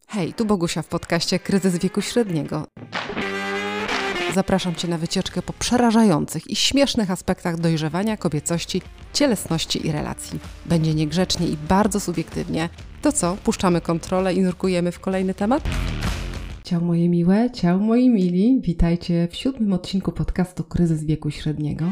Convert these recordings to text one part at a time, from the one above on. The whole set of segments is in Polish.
Hej, tu Bogusia w podcaście Kryzys wieku średniego. Zapraszam Cię na wycieczkę po przerażających i śmiesznych aspektach dojrzewania, kobiecości, cielesności i relacji. Będzie niegrzecznie i bardzo subiektywnie. To co, puszczamy kontrolę i nurkujemy w kolejny temat? Ciao moje miłe, ciao moi mili. Witajcie w 7. odcinku podcastu Kryzys wieku średniego.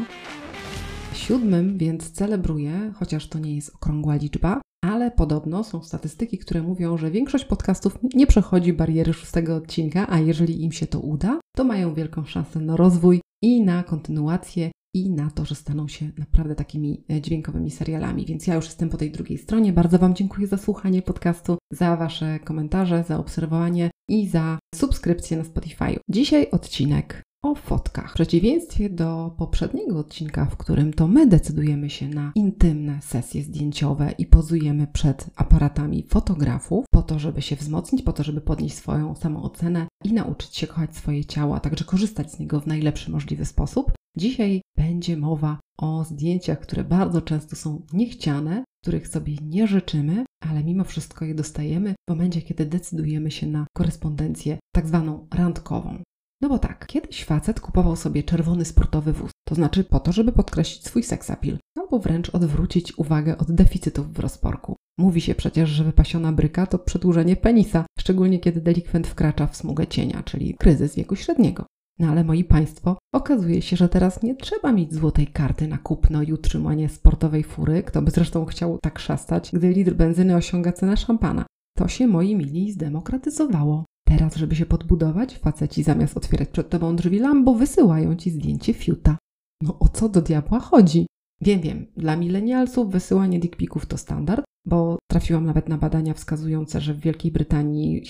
7, więc celebruję, chociaż to nie jest okrągła liczba, ale podobno są statystyki, które mówią, że większość podcastów nie przechodzi bariery 6. odcinka, a jeżeli im się to uda, to mają wielką szansę na rozwój i na kontynuację i na to, że staną się naprawdę takimi dźwiękowymi serialami. Więc ja już jestem po tej drugiej stronie. Bardzo Wam dziękuję za słuchanie podcastu, za Wasze komentarze, za obserwowanie i za subskrypcję na Spotify. Dzisiaj odcinek o fotkach. W przeciwieństwie do poprzedniego odcinka, w którym to my decydujemy się na intymne sesje zdjęciowe i pozujemy przed aparatami fotografów po to, żeby się wzmocnić, po to, żeby podnieść swoją samoocenę i nauczyć się kochać swoje ciało, a także korzystać z niego w najlepszy możliwy sposób. Dzisiaj będzie mowa o zdjęciach, które bardzo często są niechciane, których sobie nie życzymy, ale mimo wszystko je dostajemy w momencie, kiedy decydujemy się na korespondencję tak zwaną randkową. No bo tak, kiedyś facet kupował sobie czerwony sportowy wóz, to znaczy po to, żeby podkreślić swój seksapil, albo wręcz odwrócić uwagę od deficytów w rozporku. Mówi się przecież, że wypasiona bryka to przedłużenie penisa, szczególnie kiedy delikwent wkracza w smugę cienia, czyli kryzys wieku średniego. No ale moi Państwo, okazuje się, że teraz nie trzeba mieć złotej karty na kupno i utrzymanie sportowej fury, kto by zresztą chciał tak szastać, gdy litr benzyny osiąga cenę szampana. To się, moi mili, zdemokratyzowało. Teraz, żeby się podbudować, faceci zamiast otwierać przed tobą drzwi Lambo, wysyłają ci zdjęcie fiuta. No o co do diabła chodzi? Wiem, dla milenialsów wysyłanie dickpików to standard, bo trafiłam nawet na badania wskazujące, że w Wielkiej Brytanii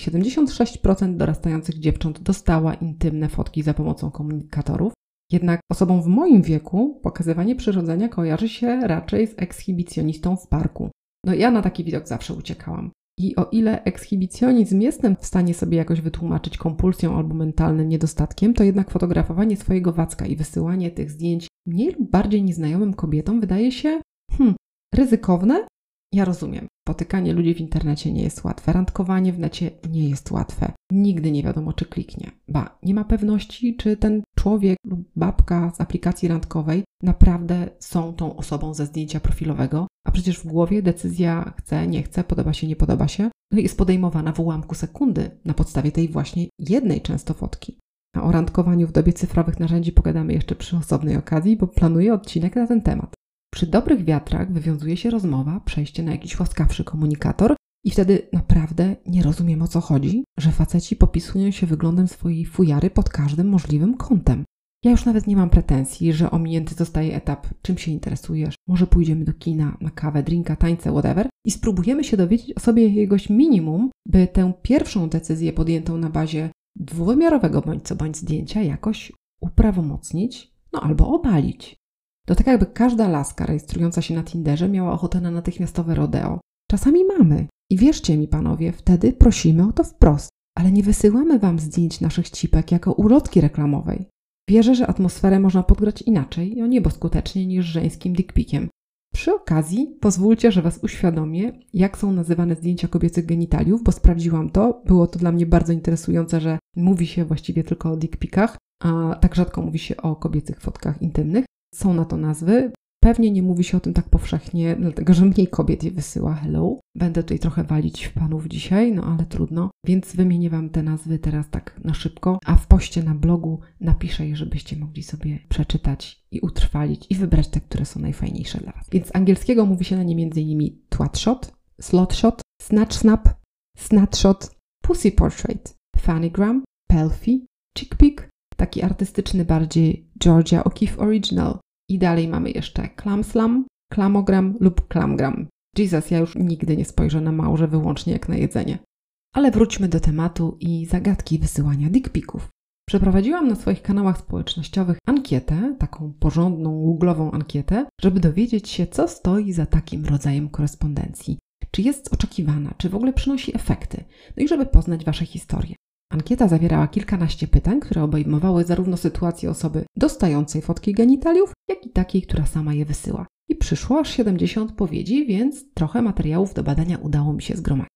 76% dorastających dziewcząt dostała intymne fotki za pomocą komunikatorów. Jednak osobom w moim wieku pokazywanie przyrodzenia kojarzy się raczej z ekshibicjonistą w parku. No ja na taki widok zawsze uciekałam. I o ile ekshibicjonizm jestem w stanie sobie jakoś wytłumaczyć kompulsją albo mentalnym niedostatkiem, to jednak fotografowanie swojego wacka i wysyłanie tych zdjęć mniej lub bardziej nieznajomym kobietom wydaje się ryzykowne. Ja rozumiem, potykanie ludzi w internecie nie jest łatwe, randkowanie w necie nie jest łatwe. Nigdy nie wiadomo, czy kliknie. Nie ma pewności, czy ten człowiek lub babka z aplikacji randkowej naprawdę są tą osobą ze zdjęcia profilowego, a przecież w głowie decyzja chce, nie chce, podoba się, nie podoba się, no i jest podejmowana w ułamku sekundy na podstawie tej właśnie jednej często fotki. A o randkowaniu w dobie cyfrowych narzędzi pogadamy jeszcze przy osobnej okazji, bo planuję odcinek na ten temat. Przy dobrych wiatrach wywiązuje się rozmowa, przejście na jakiś łaskawszy komunikator i wtedy naprawdę nie rozumiem, o co chodzi, że faceci popisują się wyglądem swojej fujary pod każdym możliwym kątem. Ja już nawet nie mam pretensji, że ominięty zostaje etap, czym się interesujesz, może pójdziemy do kina, na kawę, drinka, tańce, whatever i spróbujemy się dowiedzieć o sobie jakiegoś minimum, by tę pierwszą decyzję podjętą na bazie dwuwymiarowego bądź zdjęcia jakoś uprawomocnić, albo obalić. To tak jakby każda laska rejestrująca się na Tinderze miała ochotę na natychmiastowe rodeo. Czasami mamy. I wierzcie mi panowie, wtedy prosimy o to wprost. Ale nie wysyłamy wam zdjęć naszych cipek jako ulotki reklamowej. Wierzę, że atmosferę można podgrać inaczej i o niebo skuteczniej niż żeńskim dickpikiem. Przy okazji pozwólcie, że was uświadomię, jak są nazywane zdjęcia kobiecych genitaliów, bo sprawdziłam to. Było to dla mnie bardzo interesujące, że mówi się właściwie tylko o dickpikach, a tak rzadko mówi się o kobiecych fotkach intymnych. Są na to nazwy. Pewnie nie mówi się o tym tak powszechnie, dlatego że mniej kobiet je wysyła. Hello. Będę tutaj trochę walić w panów dzisiaj, ale trudno. Więc wymienię wam te nazwy teraz tak na szybko, a w poście na blogu napiszę je, żebyście mogli sobie przeczytać i utrwalić i wybrać te, które są najfajniejsze dla was. Więc z angielskiego mówi się na nie m.in. twatshot, slotshot, snatchsnap, snatshot, pussy portrait, fannygram, pelfie, chickpik, taki artystyczny bardziej Georgia O'Keeffe Original. I dalej mamy jeszcze clamslam, klamogram lub klamgram. Jesus, ja już nigdy nie spojrzę na małże wyłącznie jak na jedzenie. Ale wróćmy do tematu i zagadki wysyłania dickpików. Przeprowadziłam na swoich kanałach społecznościowych ankietę, taką porządną, googlową ankietę, żeby dowiedzieć się, co stoi za takim rodzajem korespondencji. Czy jest oczekiwana, czy w ogóle przynosi efekty. No i żeby poznać wasze historie. Ankieta zawierała kilkanaście pytań, które obejmowały zarówno sytuację osoby dostającej fotki genitaliów, jak i takiej, która sama je wysyła. I przyszło aż 70 odpowiedzi, więc trochę materiałów do badania udało mi się zgromadzić.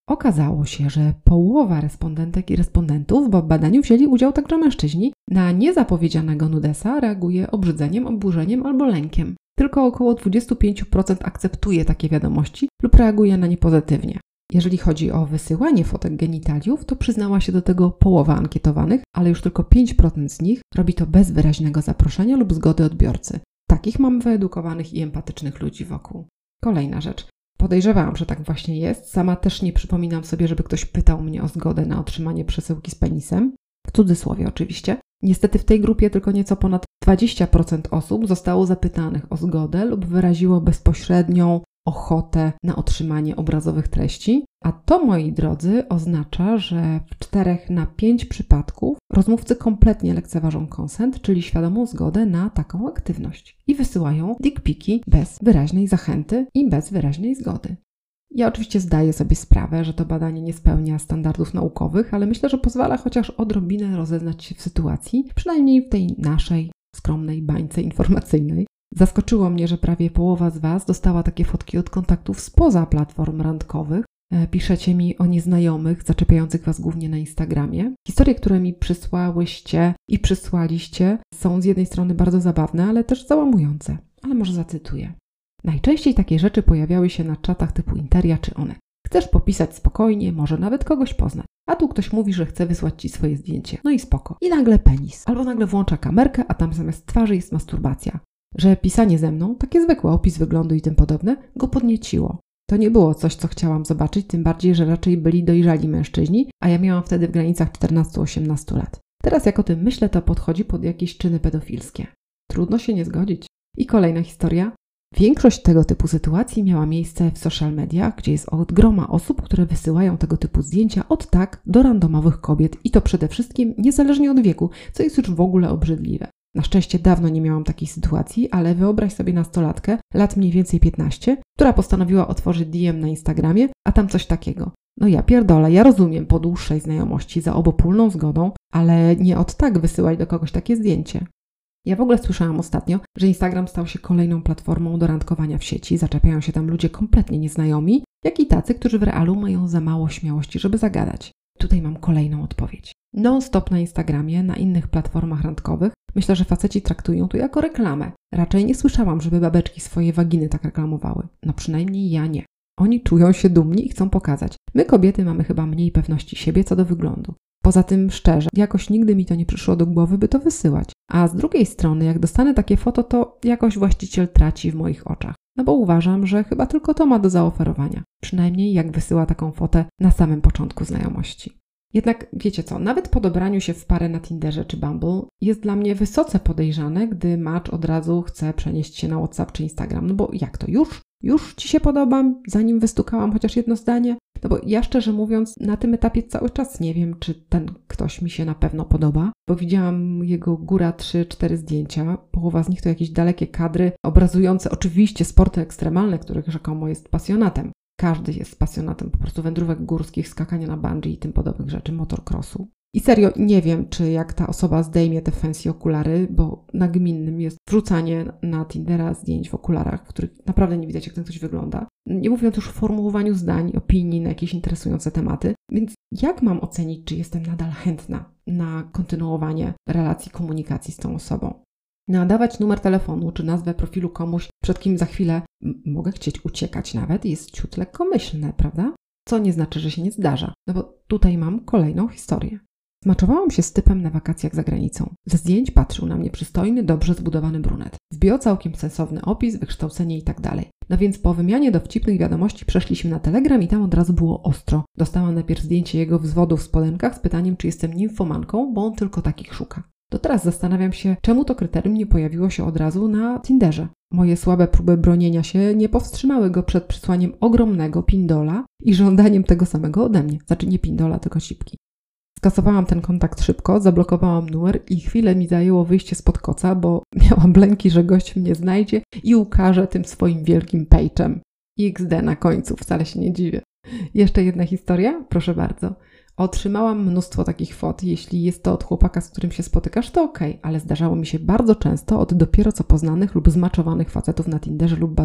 Okazało się, że połowa respondentek i respondentów, bo w badaniu wzięli udział także mężczyźni, na niezapowiedzianego nudesa reaguje obrzydzeniem, oburzeniem albo lękiem. Tylko około 25% akceptuje takie wiadomości lub reaguje na nie pozytywnie. Jeżeli chodzi o wysyłanie fotek genitaliów, to przyznała się do tego połowa ankietowanych, ale już tylko 5% z nich robi to bez wyraźnego zaproszenia lub zgody odbiorcy. Takich mam wyedukowanych i empatycznych ludzi wokół. Kolejna rzecz. Podejrzewałam, że tak właśnie jest. Sama też nie przypominam sobie, żeby ktoś pytał mnie o zgodę na otrzymanie przesyłki z penisem. W cudzysłowie oczywiście. Niestety w tej grupie tylko nieco ponad 20% osób zostało zapytanych o zgodę lub wyraziło bezpośrednią ochotę na otrzymanie obrazowych treści, a to, moi drodzy, oznacza, że w 4 na 5 przypadków rozmówcy kompletnie lekceważą consent, czyli świadomą zgodę na taką aktywność i wysyłają dick-piki bez wyraźnej zachęty i bez wyraźnej zgody. Ja oczywiście zdaję sobie sprawę, że to badanie nie spełnia standardów naukowych, ale myślę, że pozwala chociaż odrobinę rozeznać się w sytuacji, przynajmniej w tej naszej skromnej bańce informacyjnej. Zaskoczyło mnie, że prawie połowa z Was dostała takie fotki od kontaktów spoza platform randkowych. Piszecie mi o nieznajomych, zaczepiających Was głównie na Instagramie. Historie, które mi przysłałyście i przysłaliście, są z jednej strony bardzo zabawne, ale też załamujące. Ale może zacytuję. Najczęściej takie rzeczy pojawiały się na czatach typu Interia czy Onet. Chcesz popisać spokojnie, może nawet kogoś poznać. A tu ktoś mówi, że chce wysłać Ci swoje zdjęcie. No i spoko. I nagle penis. Albo nagle włącza kamerkę, a tam zamiast twarzy jest masturbacja. Że pisanie ze mną, takie zwykłe, opis wyglądu i tym podobne, go podnieciło. To nie było coś, co chciałam zobaczyć, tym bardziej, że raczej byli dojrzali mężczyźni, a ja miałam wtedy w granicach 14-18 lat. Teraz jak o tym myślę, to podchodzi pod jakieś czyny pedofilskie. Trudno się nie zgodzić. I kolejna historia. Większość tego typu sytuacji miała miejsce w social mediach, gdzie jest od groma osób, które wysyłają tego typu zdjęcia od tak do randomowych kobiet i to przede wszystkim niezależnie od wieku, co jest już w ogóle obrzydliwe. Na szczęście dawno nie miałam takiej sytuacji, ale wyobraź sobie nastolatkę, lat mniej więcej 15, która postanowiła otworzyć DM na Instagramie, a tam coś takiego. No ja pierdolę, ja rozumiem po dłuższej znajomości za obopólną zgodą, ale nie od tak wysyłać do kogoś takie zdjęcie. Ja w ogóle słyszałam ostatnio, że Instagram stał się kolejną platformą do randkowania w sieci, zaczepiają się tam ludzie kompletnie nieznajomi, jak i tacy, którzy w realu mają za mało śmiałości, żeby zagadać. Tutaj mam kolejną odpowiedź. Non-stop na Instagramie, na innych platformach randkowych, myślę, że faceci traktują to jako reklamę. Raczej nie słyszałam, żeby babeczki swoje waginy tak reklamowały. No przynajmniej ja nie. Oni czują się dumni i chcą pokazać. My kobiety mamy chyba mniej pewności siebie co do wyglądu. Poza tym szczerze, jakoś nigdy mi to nie przyszło do głowy, by to wysyłać. A z drugiej strony, jak dostanę takie foto, to jakoś właściciel traci w moich oczach. No bo uważam, że chyba tylko to ma do zaoferowania. Przynajmniej jak wysyła taką fotę na samym początku znajomości. Jednak wiecie co, nawet po dobraniu się w parę na Tinderze czy Bumble jest dla mnie wysoce podejrzane, gdy match od razu chce przenieść się na WhatsApp czy Instagram. No bo jak to, już Ci się podobam, zanim wystukałam chociaż jedno zdanie? No bo ja szczerze mówiąc na tym etapie cały czas nie wiem, czy ten ktoś mi się na pewno podoba, bo widziałam jego góra 3-4 zdjęcia, połowa z nich to jakieś dalekie kadry obrazujące oczywiście sporty ekstremalne, których rzekomo jest pasjonatem. Każdy jest pasjonatem po prostu wędrówek górskich, skakania na bungee i tym podobnych rzeczy, motocrossu. I serio nie wiem, czy jak ta osoba zdejmie te fancy okulary, bo nagminnym jest wrzucanie na Tindera zdjęć w okularach, w których naprawdę nie widać, jak ten ktoś wygląda. Nie mówiąc już o formułowaniu zdań, opinii na jakieś interesujące tematy. Więc jak mam ocenić, czy jestem nadal chętna na kontynuowanie relacji, komunikacji z tą osobą? Nadawać numer telefonu czy nazwę profilu komuś, przed kim za chwilę mogę chcieć uciekać nawet, jest ciut lekkomyślne, prawda? Co nie znaczy, że się nie zdarza. No bo tutaj mam kolejną historię. Zmaczowałam się z typem na wakacjach za granicą. Ze zdjęć patrzył na mnie przystojny, dobrze zbudowany brunet. Wbijał całkiem sensowny opis, wykształcenie i tak dalej. No więc po wymianie dowcipnych wiadomości przeszliśmy na Telegram i tam od razu było ostro. Dostałam najpierw zdjęcie jego wzwodu w spodenkach z pytaniem, czy jestem nimfomanką, bo on tylko takich szuka. To teraz zastanawiam się, czemu to kryterium nie pojawiło się od razu na Tinderze. Moje słabe próby bronienia się nie powstrzymały go przed przysłaniem ogromnego pindola i żądaniem tego samego ode mnie. Znaczy nie pindola, tylko sipki. Skasowałam ten kontakt szybko, zablokowałam numer i chwilę mi zajęło wyjście spod koca, bo miałam lęki, że gość mnie znajdzie i ukaże tym swoim wielkim pejczem. XD na końcu, wcale się nie dziwię. Jeszcze jedna historia? Proszę bardzo. Otrzymałam mnóstwo takich fot. Jeśli jest to od chłopaka, z którym się spotykasz, to okej, ale zdarzało mi się bardzo często od dopiero co poznanych lub zmaczowanych facetów na Tinderze lub Badoo.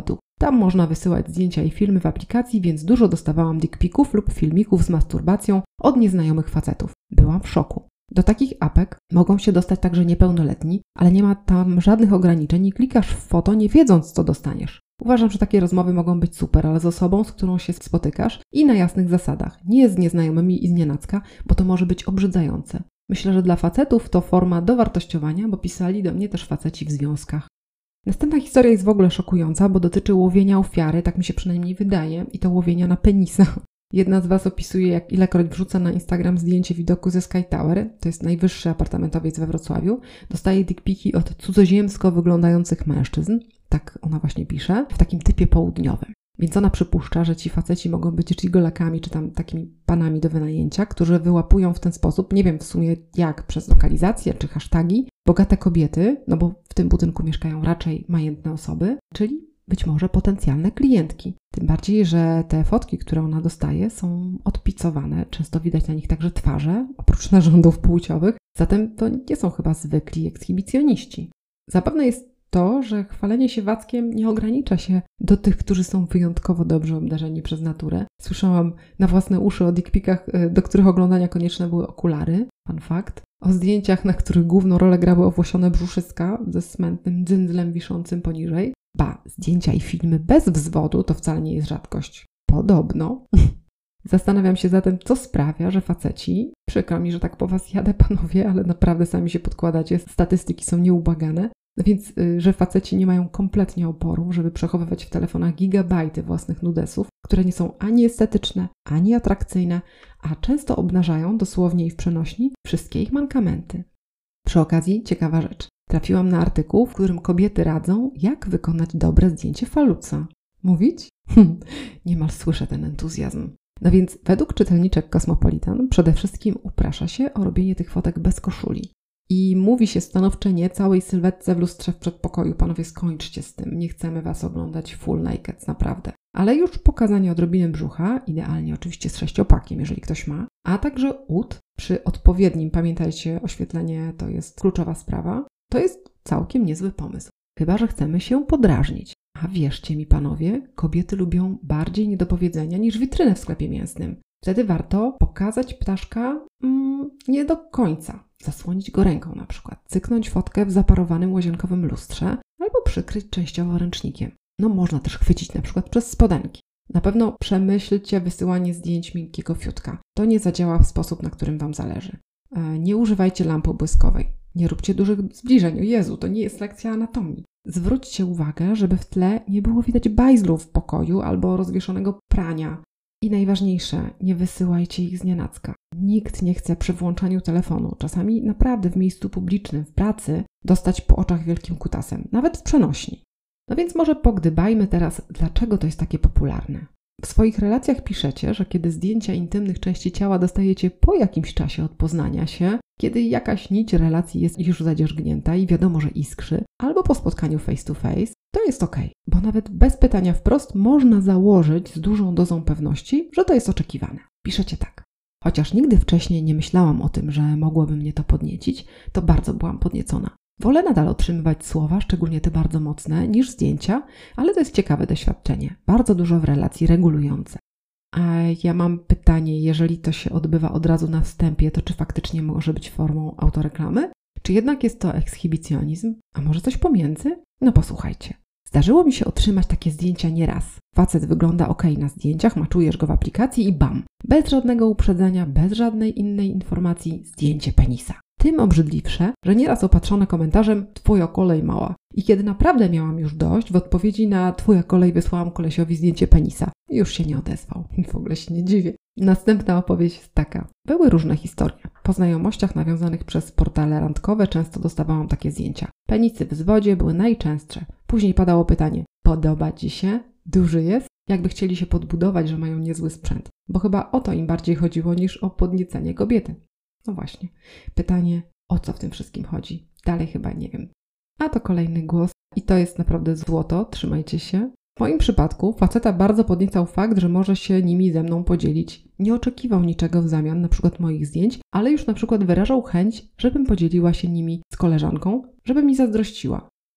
Tam można wysyłać zdjęcia i filmy w aplikacji, więc dużo dostawałam dickpików lub filmików z masturbacją od nieznajomych facetów. Byłam w szoku. Do takich apek mogą się dostać także niepełnoletni, ale nie ma tam żadnych ograniczeń i klikasz w foto nie wiedząc, co dostaniesz. Uważam, że takie rozmowy mogą być super, ale z osobą, z którą się spotykasz i na jasnych zasadach. Nie z nieznajomymi i znienacka, bo to może być obrzydzające. Myślę, że dla facetów to forma dowartościowania, bo pisali do mnie też faceci w związkach. Następna historia jest w ogóle szokująca, bo dotyczy łowienia ofiary, tak mi się przynajmniej wydaje, i to łowienia na penisa. Jedna z Was opisuje, jak ilekroć wrzuca na Instagram zdjęcie widoku ze Sky Tower, to jest najwyższy apartamentowiec we Wrocławiu, dostaje dickpiki od cudzoziemsko wyglądających mężczyzn, tak ona właśnie pisze, w takim typie południowym. Więc ona przypuszcza, że ci faceci mogą być gigolakami, czy tam takimi panami do wynajęcia, którzy wyłapują w ten sposób, nie wiem w sumie jak, przez lokalizację czy hasztagi, bogate kobiety, no bo w tym budynku mieszkają raczej majętne osoby, czyli być może potencjalne klientki. Tym bardziej, że te fotki, które ona dostaje, są odpicowane, często widać na nich także twarze, oprócz narządów płciowych, zatem to nie są chyba zwykli ekshibicjoniści. Zapewne jest to, że chwalenie się wackiem nie ogranicza się do tych, którzy są wyjątkowo dobrze obdarzeni przez naturę. Słyszałam na własne uszy o dickpikach, do których oglądania konieczne były okulary, fun fact, o zdjęciach, na których główną rolę grały owłosione brzuszyska ze smętnym dzyndzlem wiszącym poniżej. Zdjęcia i filmy bez wzwodu to wcale nie jest rzadkość. Podobno. Zastanawiam się zatem, co sprawia, że faceci, przykro mi, że tak po Was jadę, panowie, ale naprawdę sami się podkładacie, statystyki są nieubłagane, więc, że faceci nie mają kompletnie oporu, żeby przechowywać w telefonach gigabajty własnych nudesów, które nie są ani estetyczne, ani atrakcyjne, a często obnażają, dosłownie i w przenośni, wszystkie ich mankamenty. Przy okazji ciekawa rzecz. Trafiłam na artykuł, w którym kobiety radzą, jak wykonać dobre zdjęcie faluca. Mówić? Niemal słyszę ten entuzjazm. No więc według czytelniczek Cosmopolitan przede wszystkim uprasza się o robienie tych fotek bez koszuli. I mówi się stanowcze nie całej sylwetce w lustrze w przedpokoju. Panowie, skończcie z tym. Nie chcemy Was oglądać full naked, naprawdę. Ale już pokazanie odrobiny brzucha, idealnie oczywiście z 6-pakiem, jeżeli ktoś ma, a także ud przy odpowiednim, pamiętajcie, oświetlenie to jest kluczowa sprawa, to jest całkiem niezły pomysł. Chyba że chcemy się podrażnić. A wierzcie mi, panowie, kobiety lubią bardziej niedopowiedzenia niż witrynę w sklepie mięsnym. Wtedy warto pokazać ptaszka nie do końca. Zasłonić go ręką na przykład, cyknąć fotkę w zaparowanym łazienkowym lustrze albo przykryć częściowo ręcznikiem. No można też chwycić na przykład przez spodenki. Na pewno przemyślcie wysyłanie zdjęć miękkiego fiutka. To nie zadziała w sposób, na którym Wam zależy. Nie używajcie lampy błyskowej. Nie róbcie dużych zbliżeń. O Jezu, to nie jest lekcja anatomii. Zwróćcie uwagę, żeby w tle nie było widać bajzlu w pokoju albo rozwieszonego prania. I najważniejsze, nie wysyłajcie ich znienacka. Nikt nie chce przy włączaniu telefonu, czasami naprawdę w miejscu publicznym, w pracy, dostać po oczach wielkim kutasem, nawet w przenośni. No więc może pogdybajmy teraz, dlaczego to jest takie popularne. W swoich relacjach piszecie, że kiedy zdjęcia intymnych części ciała dostajecie po jakimś czasie od poznania się, kiedy jakaś nić relacji jest już zadzierzgnięta i wiadomo, że iskrzy, albo po spotkaniu face to face, to jest okej, bo nawet bez pytania wprost można założyć z dużą dozą pewności, że to jest oczekiwane. Piszecie tak. Chociaż nigdy wcześniej nie myślałam o tym, że mogłoby mnie to podniecić, to bardzo byłam podniecona. Wolę nadal otrzymywać słowa, szczególnie te bardzo mocne, niż zdjęcia, ale to jest ciekawe doświadczenie. Bardzo dużo w relacji regulujące. A ja mam pytanie, jeżeli to się odbywa od razu na wstępie, to czy faktycznie może być formą autoreklamy? Czy jednak jest to ekshibicjonizm? A może coś pomiędzy? No posłuchajcie. Zdarzyło mi się otrzymać takie zdjęcia nieraz. Facet wygląda okej na zdjęciach, maczujesz go w aplikacji i bam! Bez żadnego uprzedzenia, bez żadnej innej informacji, zdjęcie penisa. Tym obrzydliwsze, że nieraz opatrzone komentarzem twoja kolej mała. I kiedy naprawdę miałam już dość, w odpowiedzi na twoja kolej wysłałam kolesiowi zdjęcie penisa. I już się nie odezwał. W ogóle się nie dziwię. Następna opowieść jest taka. Były różne historie. Po znajomościach nawiązanych przez portale randkowe często dostawałam takie zdjęcia. Penisy w zwodzie były najczęstsze. Później padało pytanie, podoba Ci się? Duży jest? Jakby chcieli się podbudować, że mają niezły sprzęt. Bo chyba o to im bardziej chodziło niż o podniecenie kobiety. No właśnie. Pytanie, o co w tym wszystkim chodzi? Dalej chyba nie wiem. A to kolejny głos i to jest naprawdę złoto, trzymajcie się. W moim przypadku faceta bardzo podniecał fakt, że może się nimi ze mną podzielić. Nie oczekiwał niczego w zamian, na przykład moich zdjęć, ale już na przykład wyrażał chęć, żebym podzieliła się nimi z koleżanką, żeby mi zazdrościła.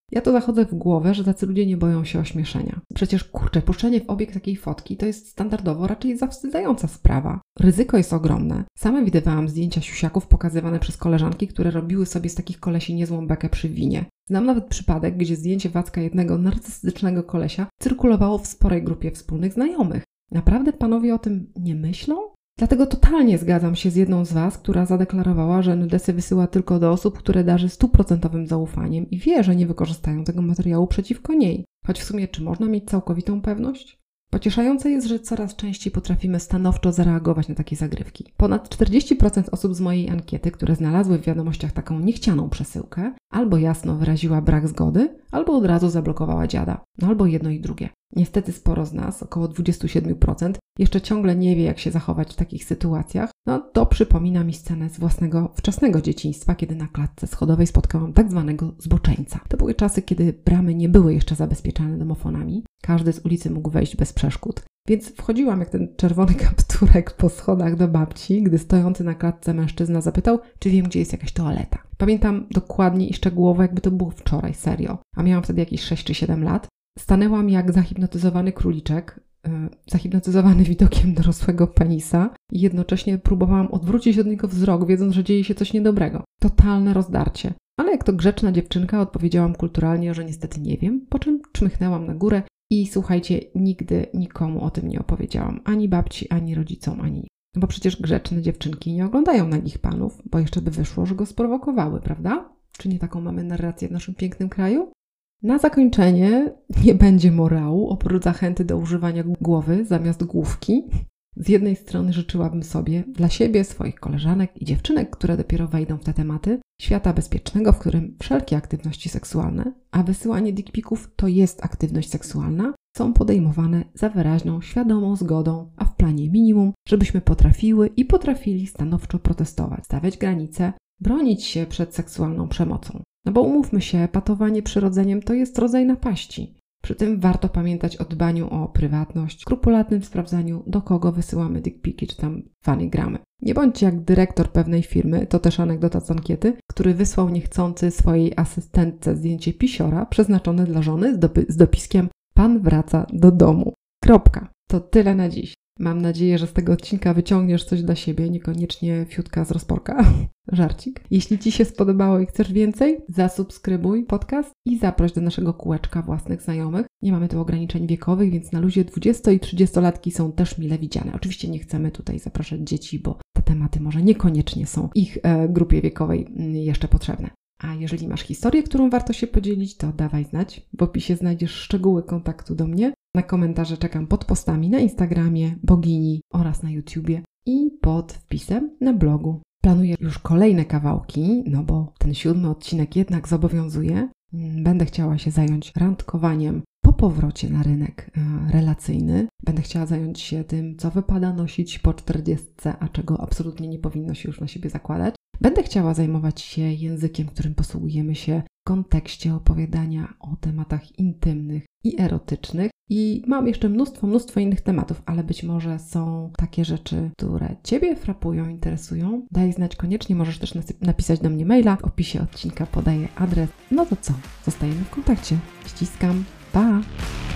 Ja to zachodzę w głowę, że tacy ludzie nie boją się ośmieszenia. Przecież puszczenie w obieg takiej fotki to jest standardowo raczej zawstydzająca sprawa. Ryzyko jest ogromne. Sama widywałam zdjęcia siusiaków pokazywane przez koleżanki, które robiły sobie z takich kolesi niezłą bekę przy winie. Znam nawet przypadek, gdzie zdjęcie Wacka jednego narcystycznego kolesia cyrkulowało w sporej grupie wspólnych znajomych. Naprawdę panowie o tym nie myślą? Dlatego totalnie zgadzam się z jedną z Was, która zadeklarowała, że nudesy wysyła tylko do osób, które darzy 100% zaufaniem i wie, że nie wykorzystają tego materiału przeciwko niej. Choć w sumie, czy można mieć całkowitą pewność? Pocieszające jest, że coraz częściej potrafimy stanowczo zareagować na takie zagrywki. Ponad 40% osób z mojej ankiety, które znalazły w wiadomościach taką niechcianą przesyłkę, albo jasno wyraziła brak zgody, albo od razu zablokowała dziada. Albo jedno i drugie. Niestety sporo z nas, około 27%, jeszcze ciągle nie wie, jak się zachować w takich sytuacjach. To przypomina mi scenę z własnego wczesnego dzieciństwa, kiedy na klatce schodowej spotkałam tak zwanego zboczeńca. To były czasy, kiedy bramy nie były jeszcze zabezpieczane domofonami. Każdy z ulicy mógł wejść bez przeszkód. Więc wchodziłam jak ten czerwony kapturek po schodach do babci, gdy stojący na klatce mężczyzna zapytał, czy wiem, gdzie jest jakaś toaleta. Pamiętam dokładnie i szczegółowo, jakby to było wczoraj, serio. A miałam wtedy jakieś 6 czy 7 lat. Stanęłam jak zahipnotyzowany króliczek, zahipnotyzowany widokiem dorosłego penisa i jednocześnie próbowałam odwrócić od niego wzrok, wiedząc, że dzieje się coś niedobrego. Totalne rozdarcie. Ale jak to grzeczna dziewczynka odpowiedziałam kulturalnie, że niestety nie wiem, po czym czmychnęłam na górę i słuchajcie, nigdy nikomu o tym nie opowiedziałam. Ani babci, ani rodzicom, ani nie. Bo przecież grzeczne dziewczynki nie oglądają nagich panów, bo jeszcze by wyszło, że go sprowokowały, prawda? Czy nie taką mamy narrację w naszym pięknym kraju? Na zakończenie nie będzie morału, oprócz zachęty do używania głowy zamiast główki. Z jednej strony życzyłabym sobie dla siebie, swoich koleżanek i dziewczynek, które dopiero wejdą w te tematy, świata bezpiecznego, w którym wszelkie aktywności seksualne, a wysyłanie dickpików to jest aktywność seksualna, są podejmowane za wyraźną, świadomą zgodą, a w planie minimum, żebyśmy potrafiły i potrafili stanowczo protestować, stawiać granice, bronić się przed seksualną przemocą. Bo umówmy się, patowanie przyrodzeniem to jest rodzaj napaści. Przy tym warto pamiętać o dbaniu o prywatność, skrupulatnym sprawdzaniu, do kogo wysyłamy dickpiki czy tam fanygramy. Nie bądźcie jak dyrektor pewnej firmy, to też anegdota z ankiety, który wysłał niechcący swojej asystentce zdjęcie pisiora przeznaczone dla żony z dopiskiem „Pan wraca do domu”. Kropka. To tyle na dziś. Mam nadzieję, że z tego odcinka wyciągniesz coś dla siebie, niekoniecznie fiutka z rozporka. Żarcik. Jeśli Ci się spodobało i chcesz więcej, zasubskrybuj podcast i zaproś do naszego kółeczka własnych znajomych. Nie mamy tu ograniczeń wiekowych, więc na luzie 20- i 30-latki są też mile widziane. Oczywiście nie chcemy tutaj zapraszać dzieci, bo te tematy może niekoniecznie są ich grupie wiekowej jeszcze potrzebne. A jeżeli masz historię, którą warto się podzielić, to dawaj znać. W opisie znajdziesz szczegóły kontaktu do mnie. Na komentarze czekam pod postami na Instagramie, Bogini oraz na YouTubie i pod wpisem na blogu. Planuję już kolejne kawałki, bo ten 7. odcinek jednak zobowiązuje. Będę chciała się zająć randkowaniem po powrocie na rynek relacyjny. Będę chciała zająć się tym, co wypada nosić po 40, a czego absolutnie nie powinno się już na siebie zakładać. Będę chciała zajmować się językiem, którym posługujemy się w kontekście opowiadania o tematach intymnych i erotycznych. I mam jeszcze mnóstwo innych tematów, ale być może są takie rzeczy, które Ciebie frapują, interesują. Daj znać koniecznie, możesz też napisać do mnie maila. W opisie odcinka podaję adres. No to co? Zostajemy w kontakcie. Ściskam. Pa!